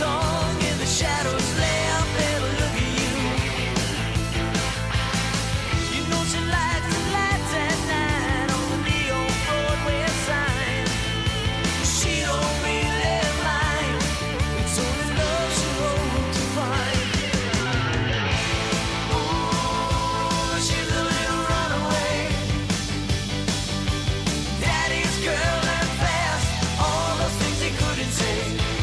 song in the shadows, lay up and look at you. You know she likes the lights at night on the neon Broadway sign. She don't really mind, it's only love she hopes to find. Ooh, she's a little runaway, daddy's girl and fast, all those things he couldn't say.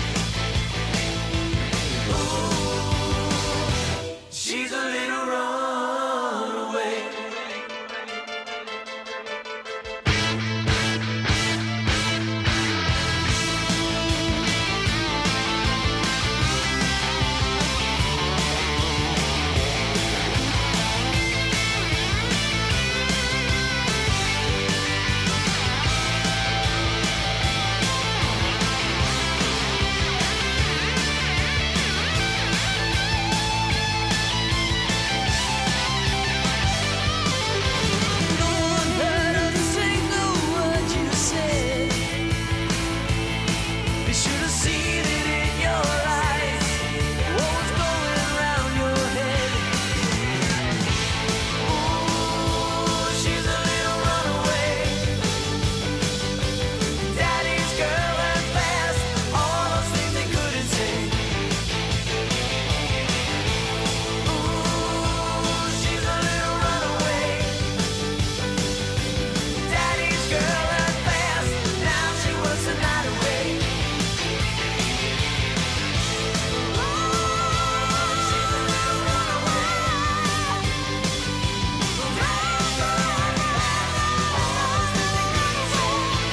She's a little runaway. No one heard of a single word you said. They should have seen it in your eyes, what was going around your head. Ooh, she's a little runaway, daddy's girl and fast, all those things they couldn't say. Ooh, she's a little runaway, daddy's girl and fast, now she works the night away. She's a little runaway, daddy's girl and fast, all those things they couldn't say.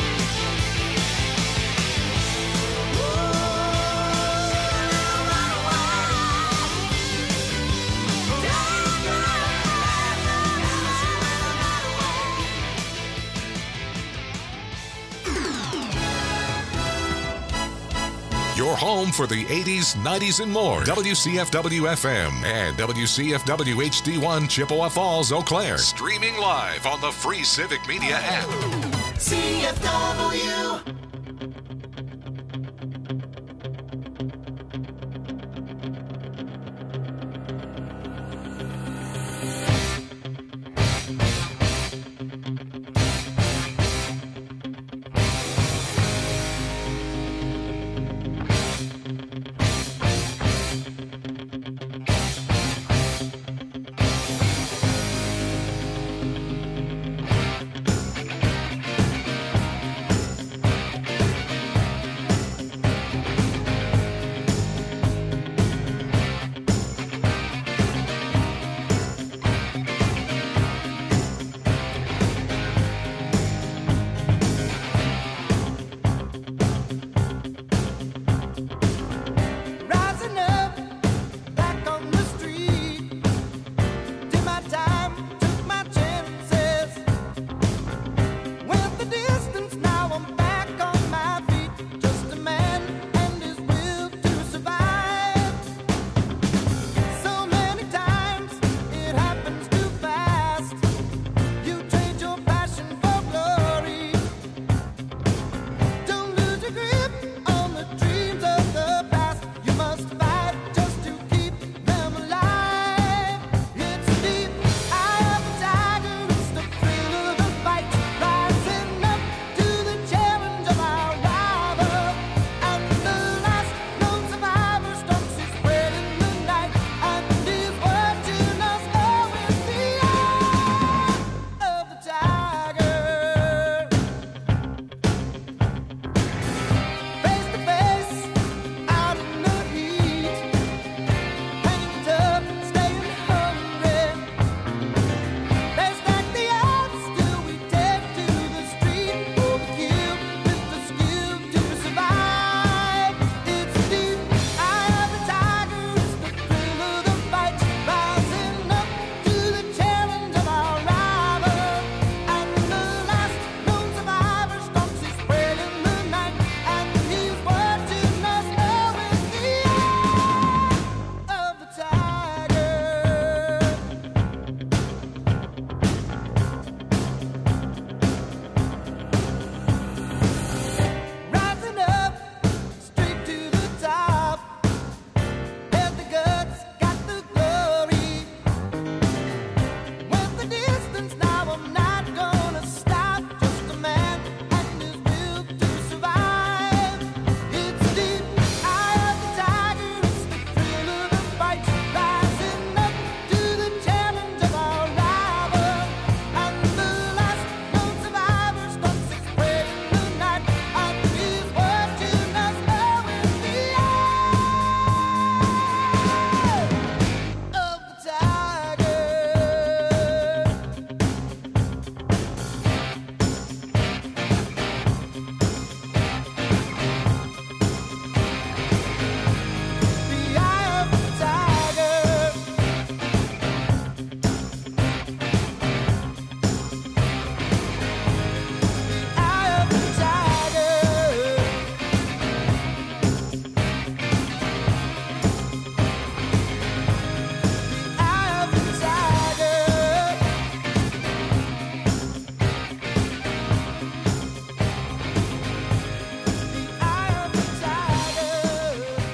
Your home for the 80s, 90s, and more. WCFW-FM and WCFW HD1 Chippewa Falls, Eau Claire. Streaming live on the free Civic Media app. CFW.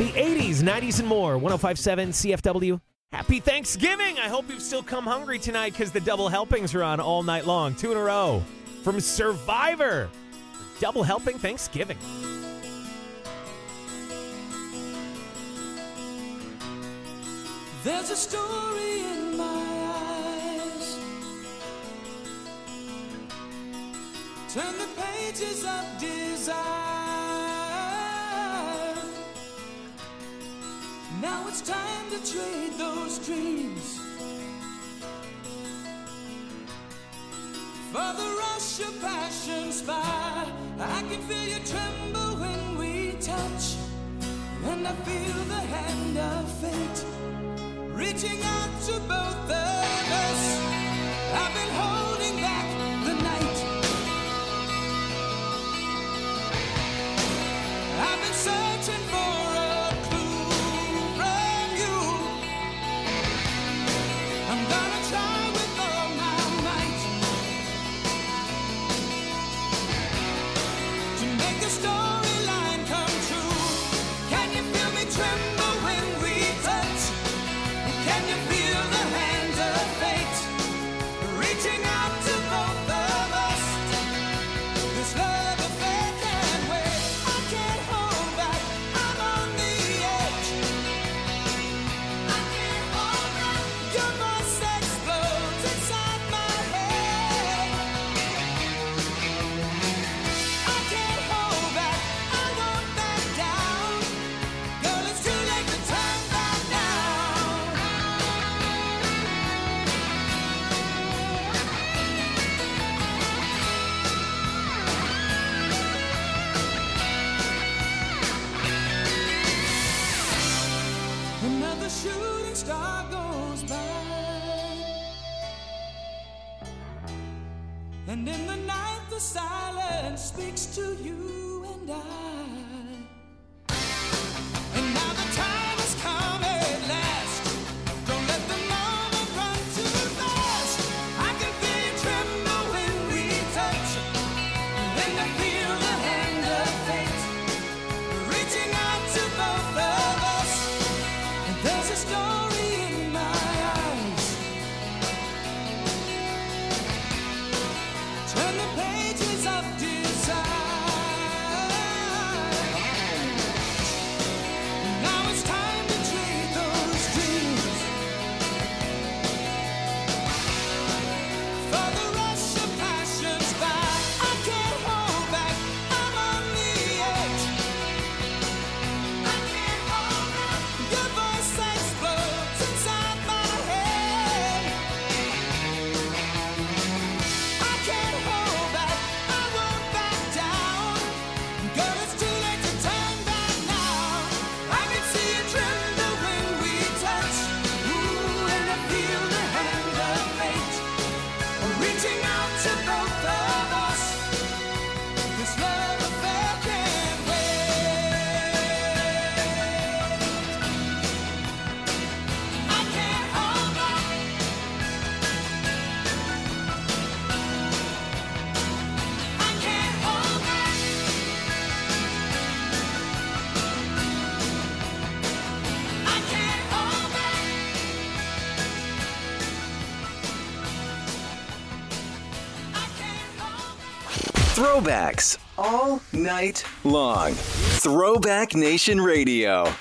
The 80s, 90s, and more. 105.7 CFW. Happy Thanksgiving. I hope you've still come hungry tonight because the double helpings are on all night long. 2 in a row from Survivor. Double helping Thanksgiving. There's a story in my eyes. Turn the pages of desire. Now it's time to trade those dreams for the rush of passion's fire. I can feel you tremble when we touch, and I feel the hand of fate reaching out to both of us. I've been holding back the night. I've been searching for a clue from you. I'm gonna try with all my might to make the storyline come true. Can you feel me tremble when we touch? Can you feel the hands of fate reaching out to both of us? This love affair can't wait. I can't hold back. I'm on the edge. I can't hold back. Your voice explodes inside my head. I can't hold back. I won't back down. Girl, it's too late to turn back now. Another shooting star goes by, and in the night the silence speaks to you and I. And now the time has come at last. Don't let the moment run too fast. I can feel you tremble when we touch, and I feel the hand of fate reaching out to both of us. And there's a story in my eyes. Turn the pages of desire. Now it's time to trade those dreams for the rush of passion's fire. I can't hold back. I'm on the edge. I can't hold back. Your voice explodes inside my head. I can't hold back. I won't back down. Girl, it's too late to turn back now. I can see you tremble when we touch. Ooh, and I feel the hand of fate reaching out to both of us. This love affair can't wait. I can't hold back. I can't hold back. I can't hold back. I can't hold back. Throwbacks all night long. Throwback Nation Radio.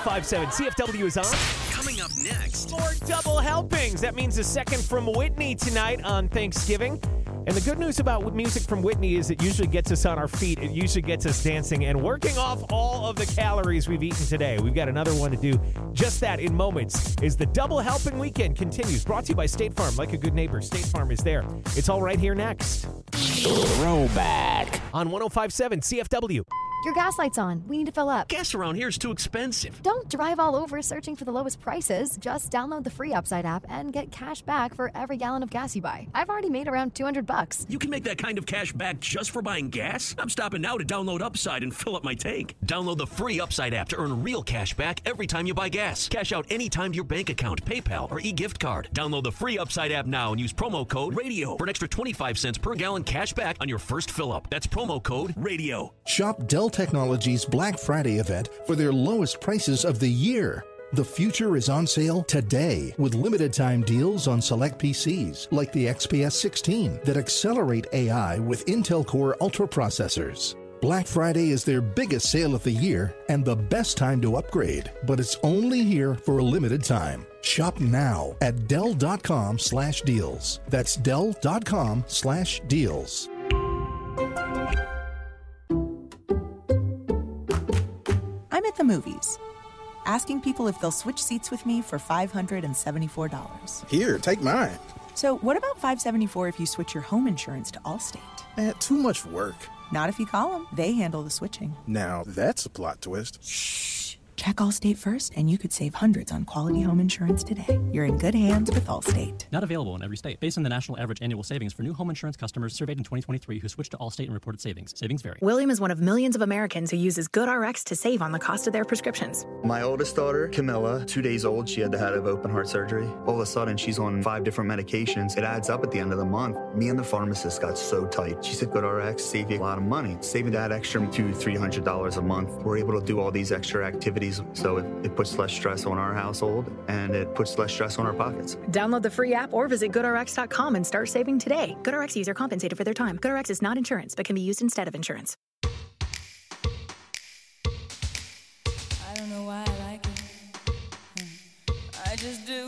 1057 CFW is on. Coming up next. More double helpings. That means a second from Whitney tonight on Thanksgiving. And the good news about music from Whitney is it usually gets us on our feet. It usually gets us dancing and working off all of the calories we've eaten today. We've got another one to do just that in moments. As the double helping weekend continues. Brought to you by State Farm. Like a good neighbor, State Farm is there. It's all right here next. Throwback on 1057 CFW. Your gas light's on. We need to fill up. Gas around here is too expensive. Don't drive all over searching for the lowest prices. Just download the free Upside app and get cash back for every gallon of gas you buy. I've already made around $200. You can make that kind of cash back just for buying gas? I'm stopping now to download Upside and fill up my tank. Download the free Upside app to earn real cash back every time you buy gas. Cash out anytime to your bank account, PayPal, or e-gift card. Download the free Upside app now and use promo code RADIO for an extra 25 cents per gallon cash back on your first fill up. That's promo code RADIO. Shop Dell Technologies Black Friday event for their lowest prices of the year. The future is on sale today with limited time deals on select PCs like the XPS 16 that accelerate AI with Intel Core Ultra processors. Black Friday is their biggest sale of the year and the best time to upgrade, but it's only here for a limited time. Shop now at Dell.com/deals. That's Dell.com/deals. I'm at the movies, asking people if they'll switch seats with me for $574. Here, take mine. So what about $574 if you switch your home insurance to Allstate? Too much work. Not if you call them. They handle the switching. Now, that's a plot twist. Shh. Check Allstate first, and you could save hundreds on quality home insurance today. You're in good hands with Allstate. Not available in every state. Based on the national average annual savings for new home insurance customers surveyed in 2023 who switched to Allstate and reported savings. Savings vary. William is one of millions of Americans who uses GoodRx to save on the cost of their prescriptions. My oldest daughter, Camilla, 2 days old, she had to have open heart surgery. All of a sudden, she's on 5 different medications. It adds up at the end of the month. Me and the pharmacist got so tight. She said, GoodRx save you a lot of money. Saving that extra $200-300 a month. We're able to do all these extra activities, so it puts less stress on our household, and it puts less stress on our pockets. Download the free app or visit GoodRx.com and start saving today. GoodRx user compensated for their time. GoodRx is not insurance, but can be used instead of insurance. I don't know why I like it. I just do.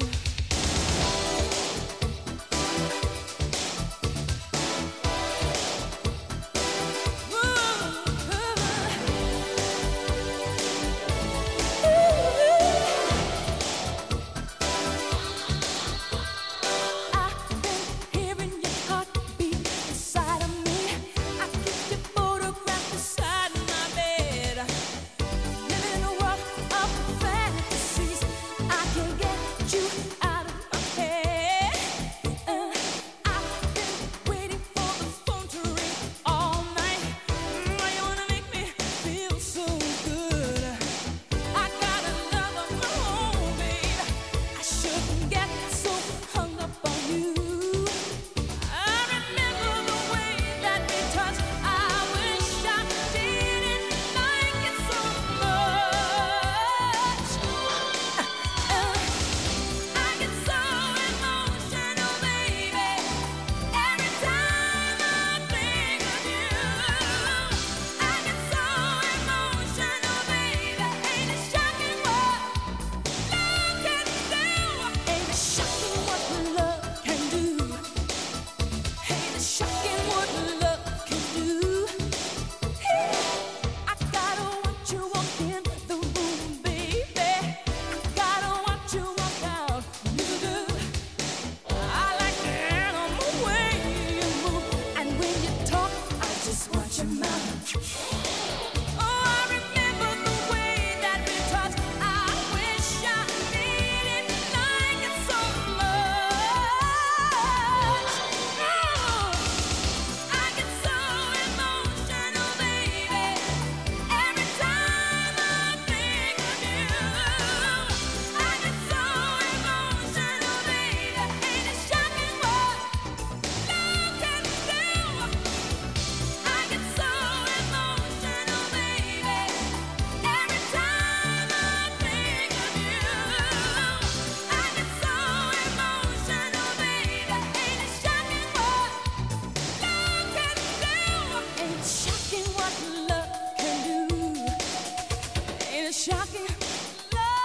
Shocking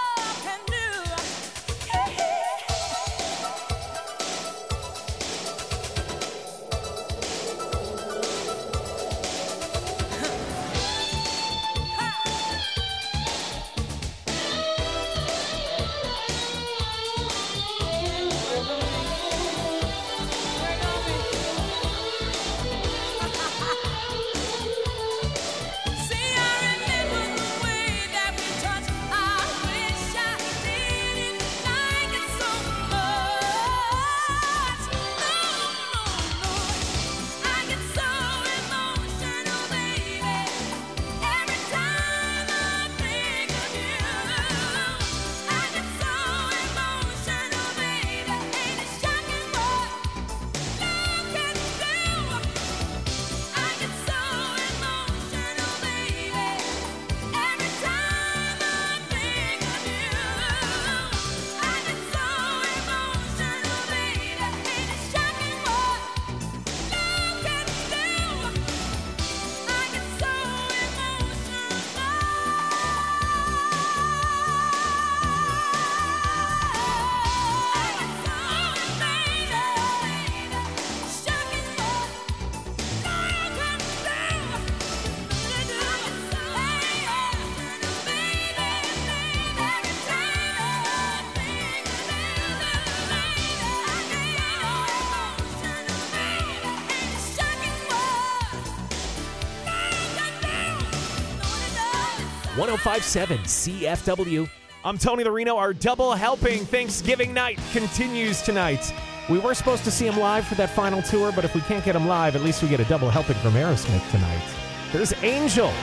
1057 CFW. I'm Tony Lorino. Our double helping Thanksgiving night continues tonight. We were supposed to see him live for that final tour, but if we can't get him live, at least we get a double helping from Aerosmith tonight. There's Angel.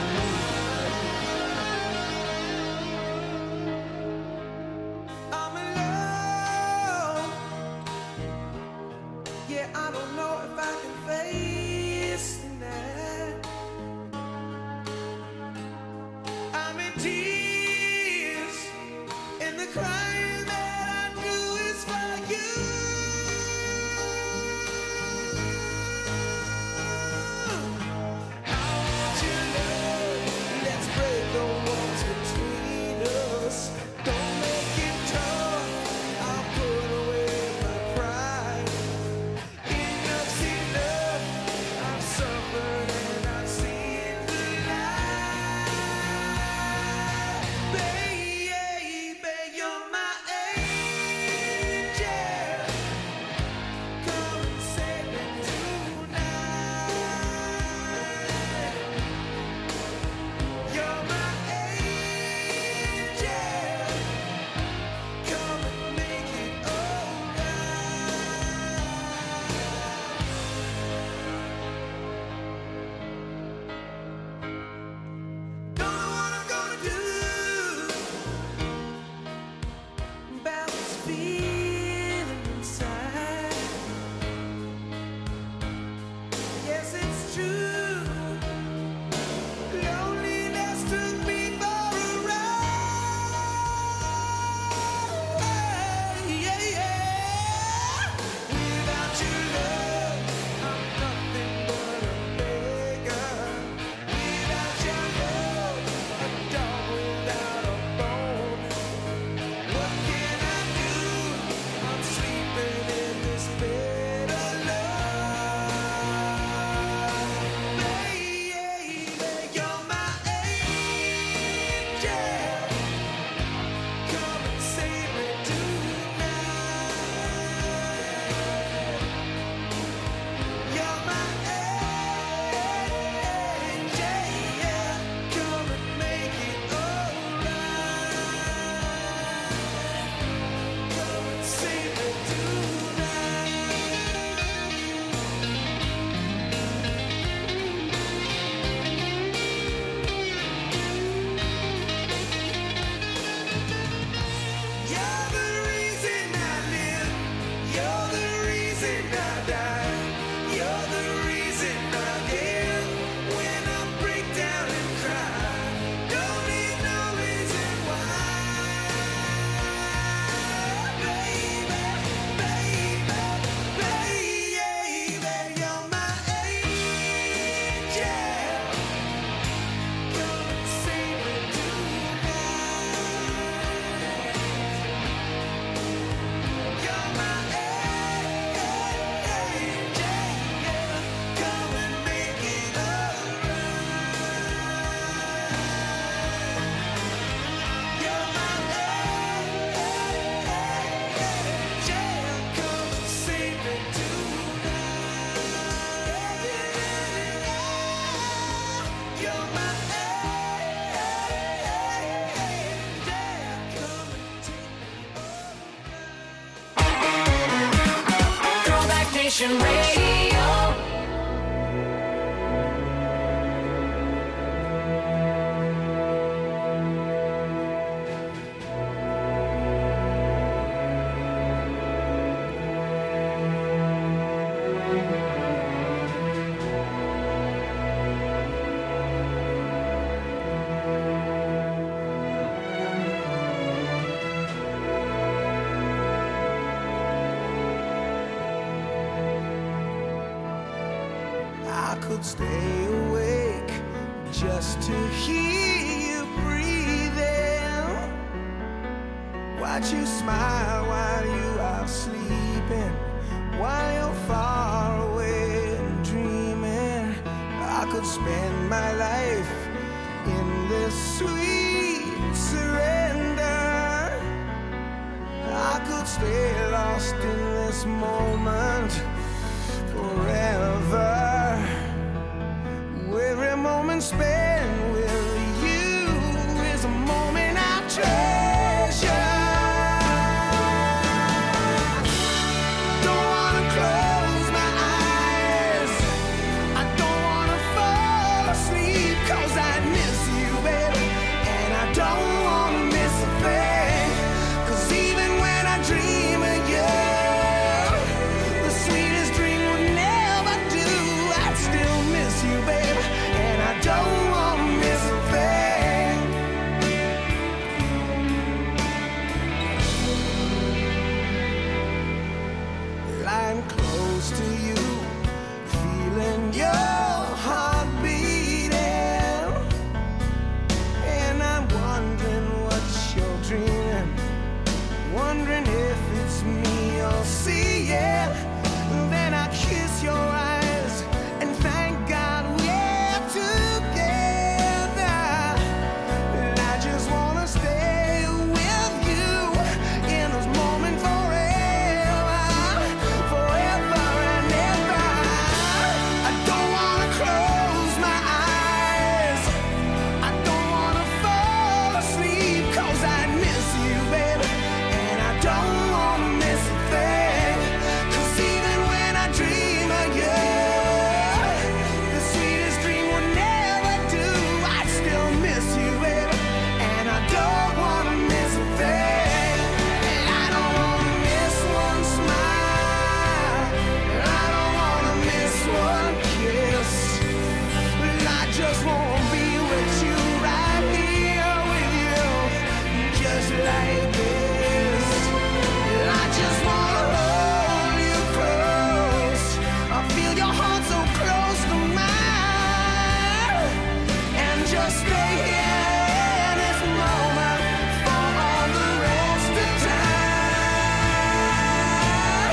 Nation Radio. Stay awake just to hear you breathing. Watch you smile while you are sleeping, while you're far away and dreaming. I could spend my life in this sweet surrender. I could stay lost in this moment forever. Every moment spent with you just stay here in this moment for all the rest of time.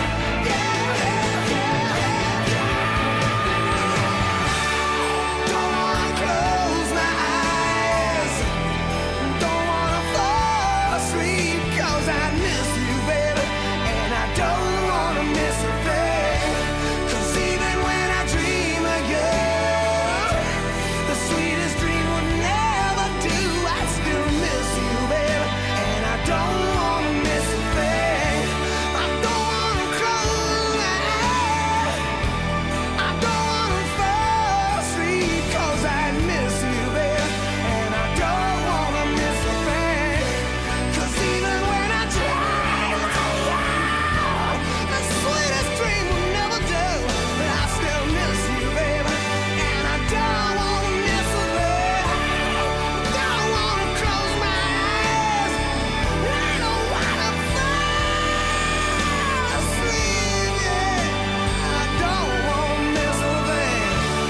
Don't wanna close my eyes, don't wanna fall asleep, 'cause I miss you, baby, and I don't wanna miss a thing. 'Cause even when I dream of you, the sweetest dream would never do. I still miss you, baby, and I don't wanna miss a thing. I don't wanna close my eyes, I don't wanna fall asleep, 'cause I miss you, baby, and I don't wanna miss a thing. 'Cause even when I dream of you, the sweetest dream will never do. But I still miss you, baby, and I don't wanna miss a thing. Don't wanna close my eyes, I don't wanna fall asleep, yeah. I don't wanna miss a thing.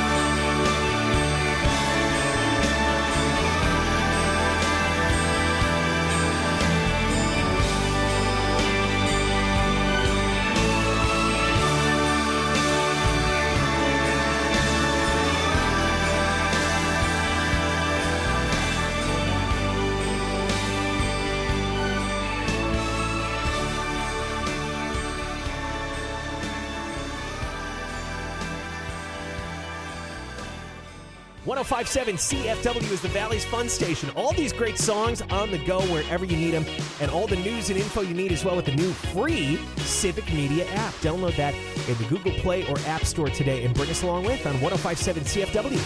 .1057 CFW is the Valley's fun station. All these great songs on the go wherever you need them, and all the news and info you need as well with the new free Civic Media app. Download that in the Google Play or App Store today and bring us along with on 1057 CFW.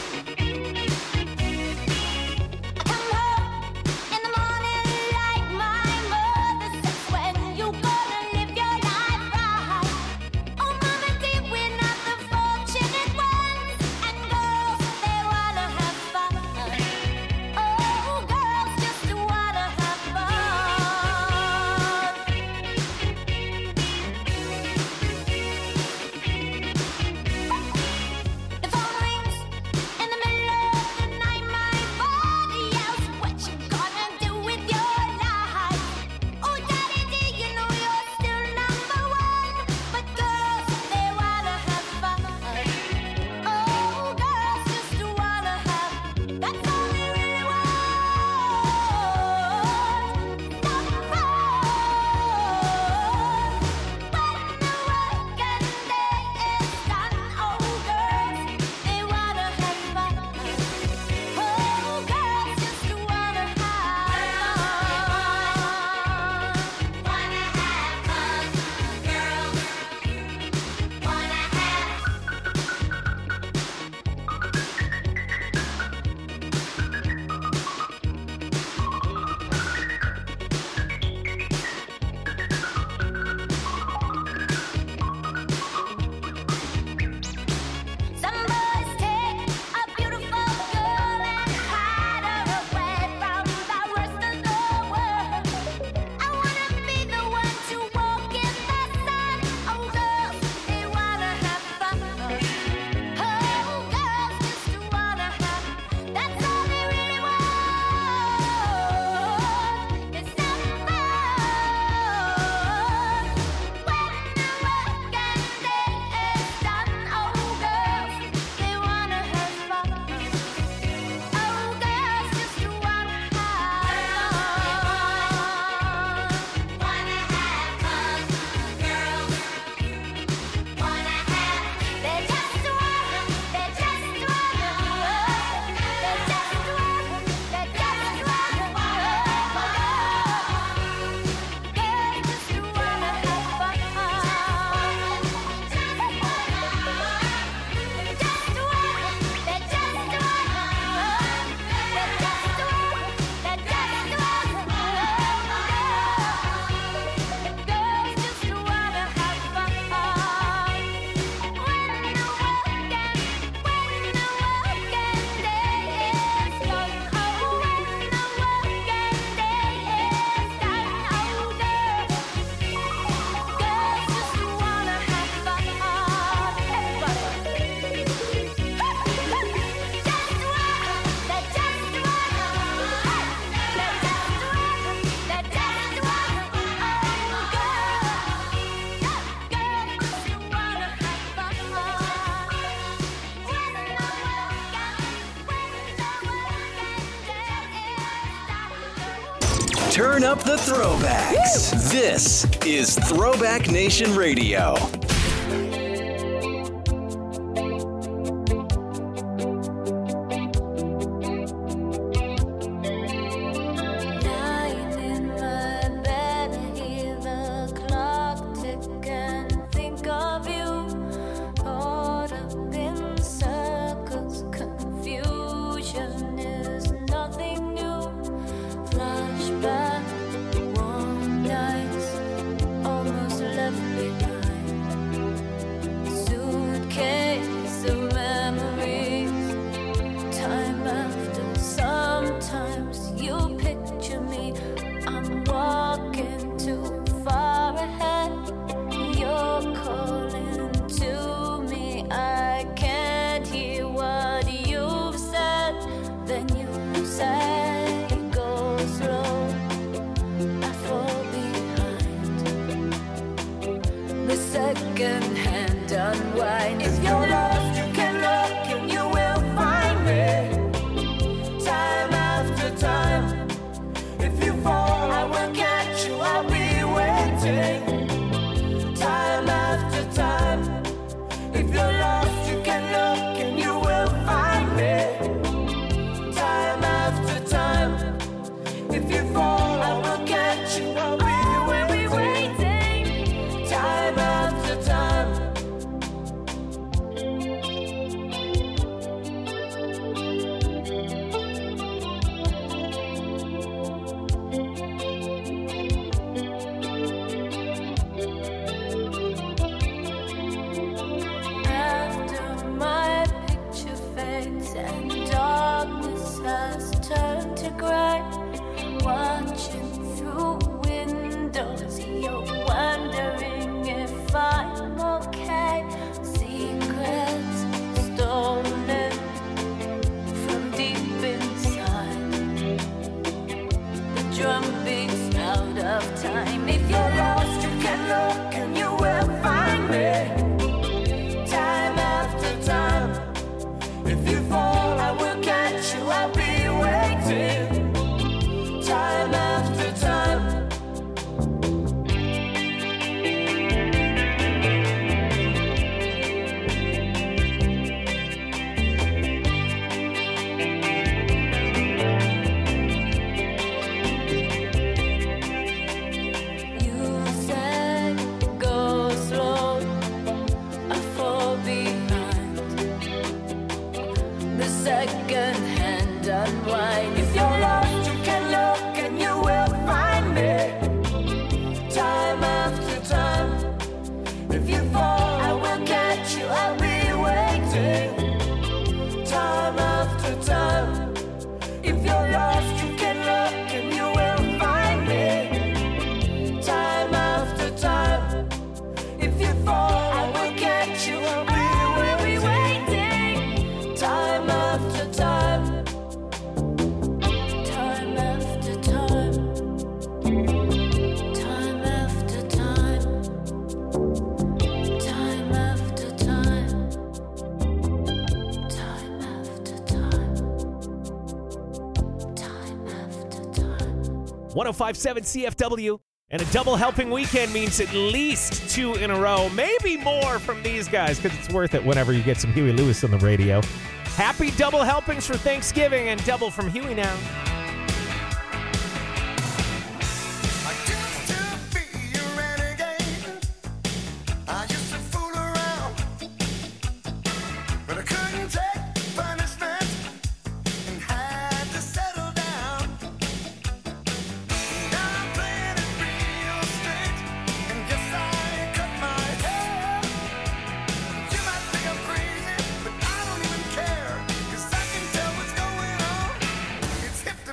The phone rings in the Turn up the throwbacks. This is Throwback Nation Radio. .5.7 CFW, and a double helping weekend means at least 2 in a row, maybe more from these guys, because it's worth it whenever you get some Huey Lewis on the radio. Happy double helpings for Thanksgiving, and double from Huey now. Hip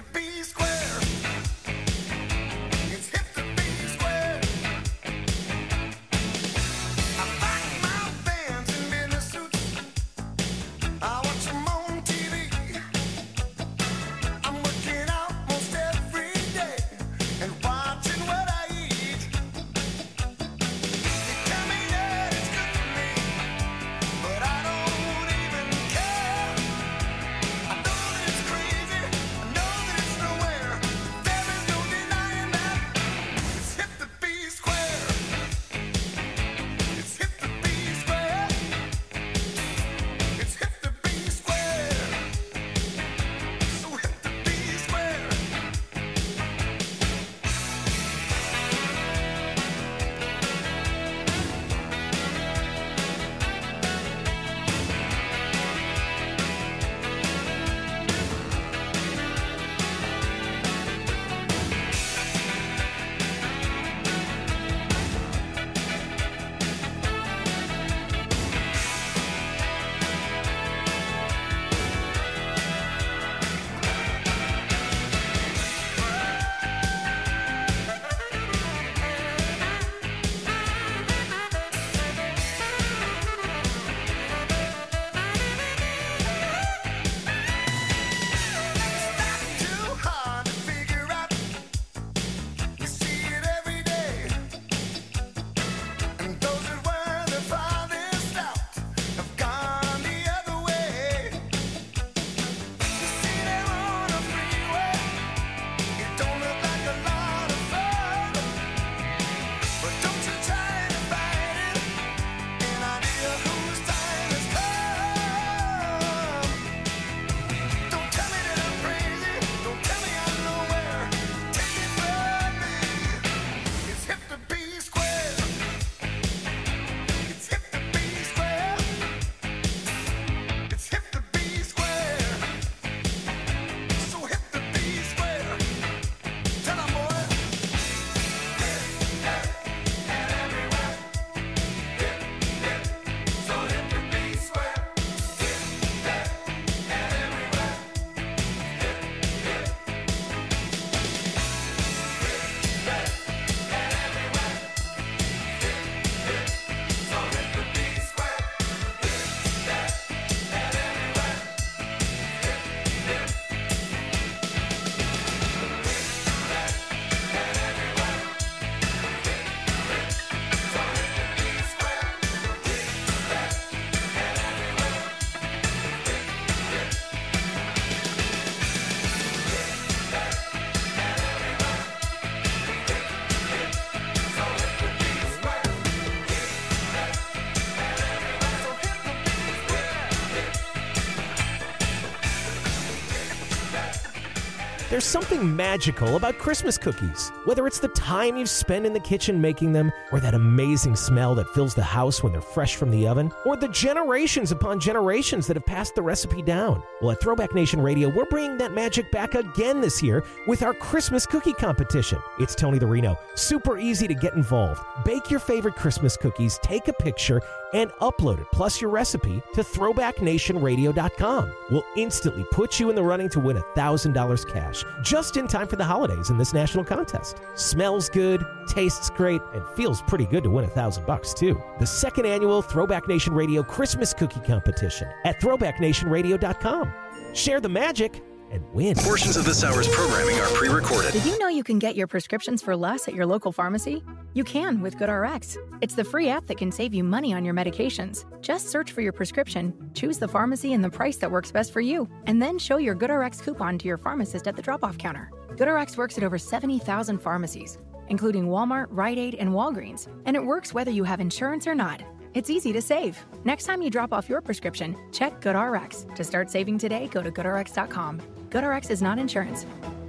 There's something magical about Christmas cookies. Whether it's the time you spend in the kitchen making them, or that amazing smell that fills the house when they're fresh from the oven, or the generations upon generations that have passed the recipe down. Well, at Throwback Nation Radio, we're bringing that magic back again this year with our Christmas cookie competition. It's Tony the Reno. Super easy to get involved. Bake your favorite Christmas cookies, take a picture, and upload it, plus your recipe, to throwbacknationradio.com. We'll instantly put you in the running to win $1,000 cash, just in time for the holidays in this national contest. Smells good, tastes great, and feels pretty good to win $1,000 too. The second annual Throwback Nation Radio Christmas Cookie Competition at throwbacknationradio.com. Share the magic and win. Portions of this hour's programming are pre-recorded. Did you know you can get your prescriptions for less at your local pharmacy? You can with GoodRx. It's the free app that can save you money on your medications. Just search for your prescription, choose the pharmacy and the price that works best for you, and then show your GoodRx coupon to your pharmacist at the drop-off counter. GoodRx works at over 70,000 pharmacies, including Walmart, Rite Aid, and Walgreens, and it works whether you have insurance or not. It's easy to save. Next time you drop off your prescription, check GoodRx. To start saving today, go to GoodRx.com. GoodRx is not insurance.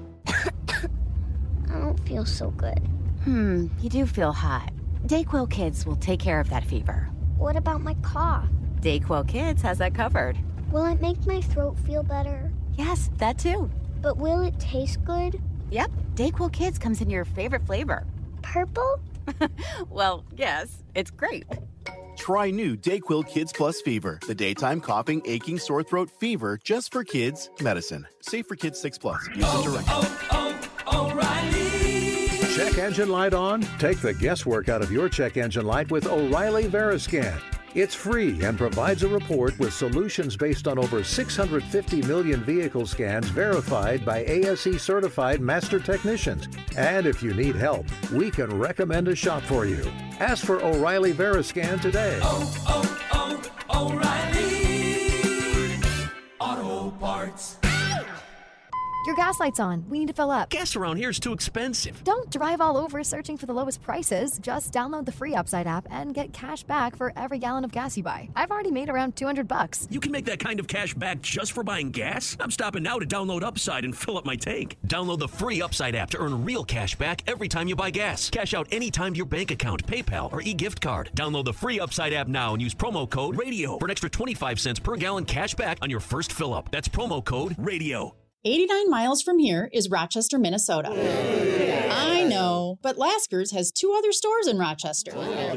I don't feel so good. You do feel hot. Dayquil Kids will take care of that fever. What about my cough? Dayquil Kids has that covered. Will it make my throat feel better? Yes, that too. But will it taste good? Yep, Dayquil Kids comes in your favorite flavor. Purple? Well, yes, it's grape. Try new Dayquil Kids Plus Fever, the daytime coughing, aching, sore throat fever just for kids medicine. Safe for kids 6+. Use as directed. O'Reilly. Check engine light on? Take the guesswork out of your check engine light with O'Reilly Veriscan. It's free and provides a report with solutions based on over 650 million vehicle scans verified by ASE certified master technicians. And if you need help, we can recommend a shop for you. Ask for O'Reilly Veriscan today. O'Reilly Auto Parts. Your gas light's on. We need to fill up. Gas around here is too expensive. Don't drive all over searching for the lowest prices. Just download the free Upside app and get cash back for every gallon of gas you buy. I've already made around $200. You can make that kind of cash back just for buying gas? I'm stopping now to download Upside and fill up my tank. Download the free Upside app to earn real cash back every time you buy gas. Cash out anytime to your bank account, PayPal, or e-gift card. Download the free Upside app now and use promo code RADIO for an extra 25 cents per gallon cash back on your first fill up. That's promo code RADIO. 89 miles from here is Rochester, Minnesota. I know, but Lasker's has 2 other stores in Rochester.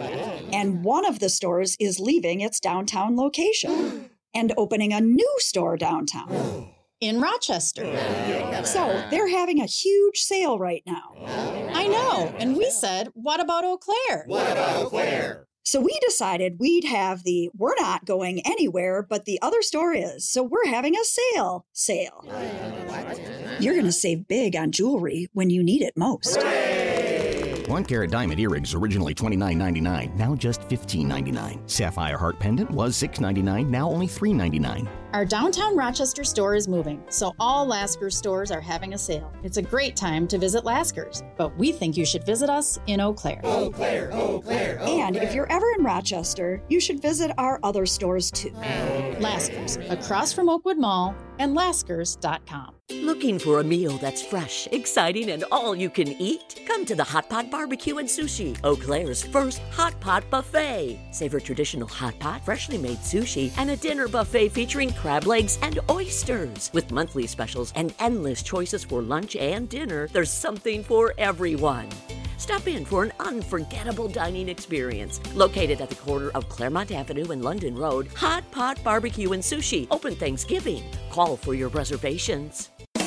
And one of the stores is leaving its downtown location and opening a new store downtown. In Rochester. So they're having a huge sale right now. I know, and we said, what about Eau Claire? What about Eau Claire? So we decided we'd have the we're not going anywhere, but the other store is. So we're having a sale. You're going to save big on jewelry when you need it most. 1-carat diamond earrings originally $29.99, now just $15.99. Sapphire heart pendant was $6.99, now only $3.99. Our downtown Rochester store is moving, so all Lasker's stores are having a sale. It's a great time to visit Lasker's, but we think you should visit us in Eau Claire. Eau Claire, Eau Claire, Eau Claire. And if you're ever in Rochester, you should visit our other stores too. Lasker's, across from Oakwood Mall, and Laskers.com. Looking for a meal that's fresh, exciting, and all you can eat? Come to the Hot Pot Barbecue and Sushi, Eau Claire's first Hot Pot Buffet. Savor traditional hot pot, freshly made sushi, and a dinner buffet featuring crab legs and oysters. With monthly specials and endless choices for lunch and dinner, there's something for everyone. Stop in for an unforgettable dining experience. Located at the corner of Claremont Avenue and London Road, Hot Pot Barbecue and Sushi, open Thanksgiving. Call for your reservations.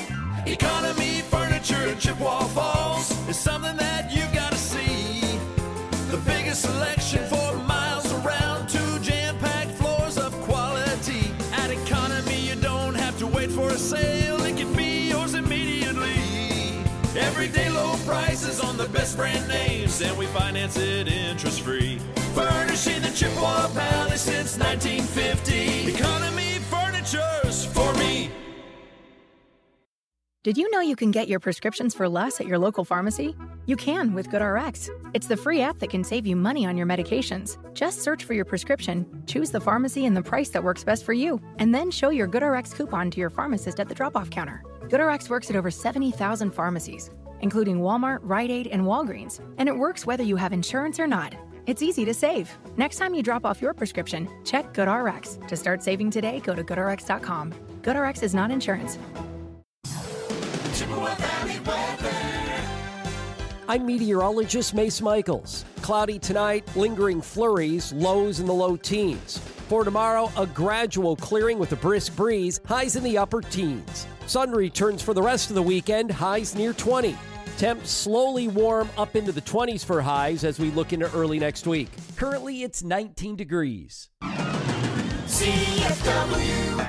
Economy Furniture in Chippewa Falls is something that you've got to see. The biggest selection for miles around, 2 jam-packed floors of quality. At Economy, you don't have to wait for a sale. It can be yours immediately. Everyday low prices on the best brand names, and we finance it interest-free. Furnishing the Chippewa Valley since 1950. Economy Furniture's for me. Did you know you can get your prescriptions for less at your local pharmacy? You can with GoodRx. It's the free app that can save you money on your medications. Just search for your prescription, choose the pharmacy and the price that works best for you, and then show your GoodRx coupon to your pharmacist at the drop-off counter. GoodRx works at over 70,000 pharmacies, including Walmart, Rite Aid, and Walgreens, and it works whether you have insurance or not. It's easy to save. Next time you drop off your prescription, check GoodRx. To start saving today, go to GoodRx.com. GoodRx is not insurance. I'm meteorologist Mace Michaels. Cloudy tonight, lingering flurries, lows in the low teens. For tomorrow, a gradual clearing with a brisk breeze, highs in the upper teens. Sun returns for the rest of the weekend, highs near 20. Temps slowly warm up into the 20s for highs as we look into early next week. Currently, it's 19 degrees. CFW.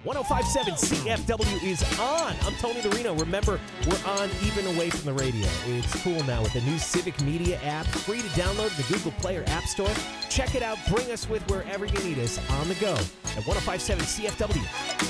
105.7 CFW is on. I'm Tony Dorino. Remember, we're on even away from the radio. It's cool now with the new Civic Media app. Free to download in the Google Play or App Store. Check it out. Bring us with wherever you need us on the go at 105.7 CFW.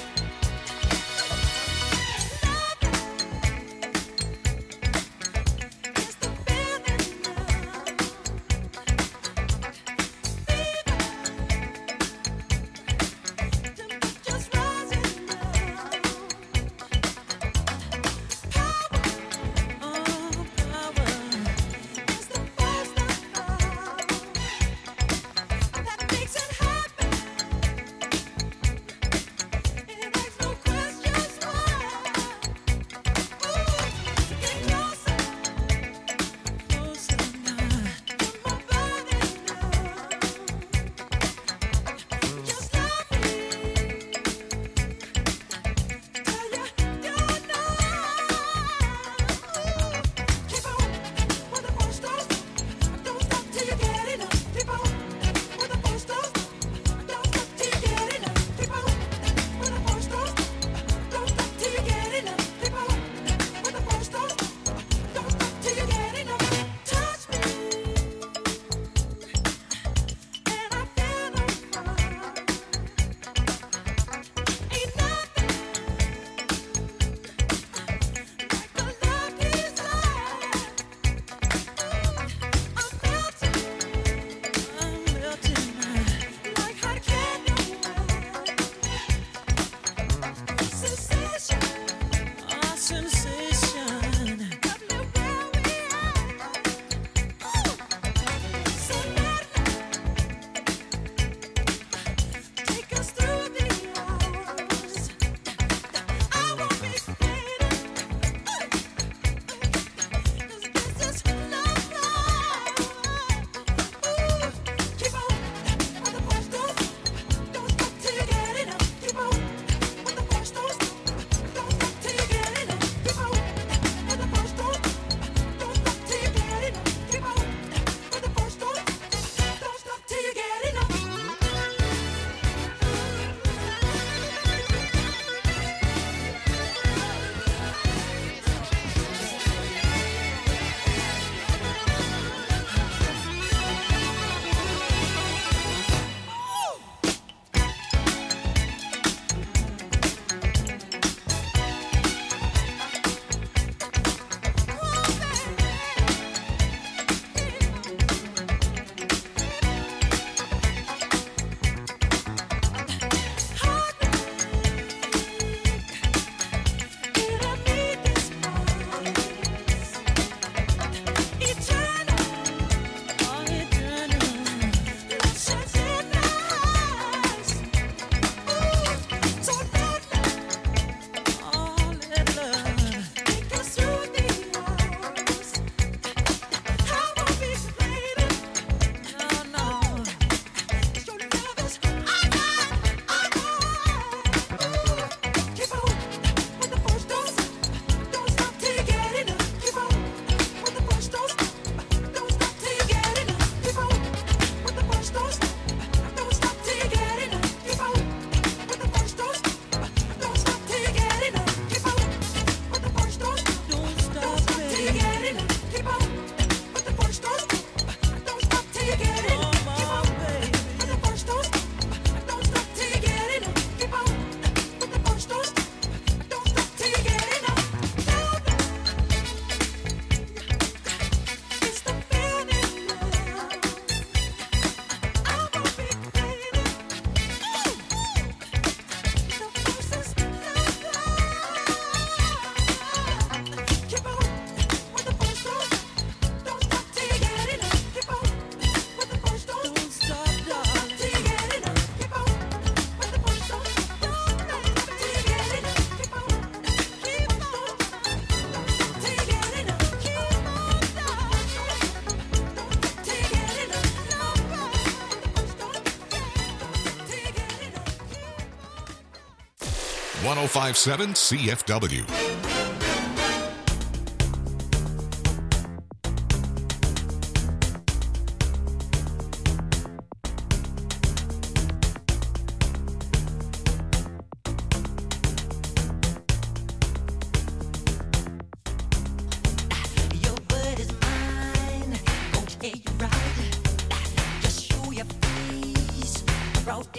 .1057 CFW.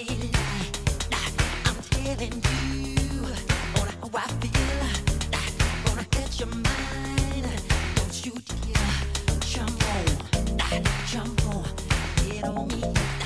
lady, I'm telling you on how I feel. Gonna catch your mind. Don't you dare jump on, get on me.